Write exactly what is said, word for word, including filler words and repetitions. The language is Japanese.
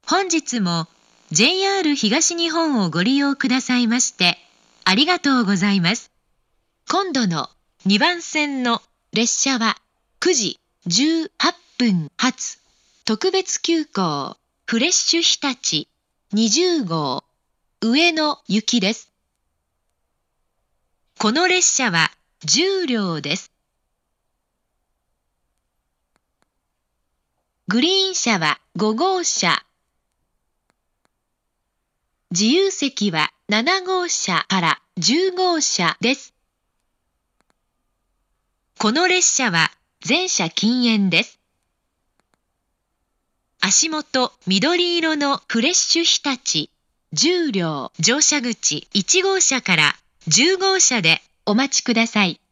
本日も ジェイアール 東日本をご利用くださいましてありがとうございます。今度のにばん線の列車はくじじゅうはっぷん発特別急行フレッシュ日立にじゅうごう上野行きです。この列車はじゅうりょうです。グリーン車はごごうしゃ、自由席はななごうしゃからじゅうごうしゃです。この列車は全車禁煙です。足元緑色のフレッシュ日立じゅうりょう乗車口いちごうしゃからじゅうごうしゃでお待ちください。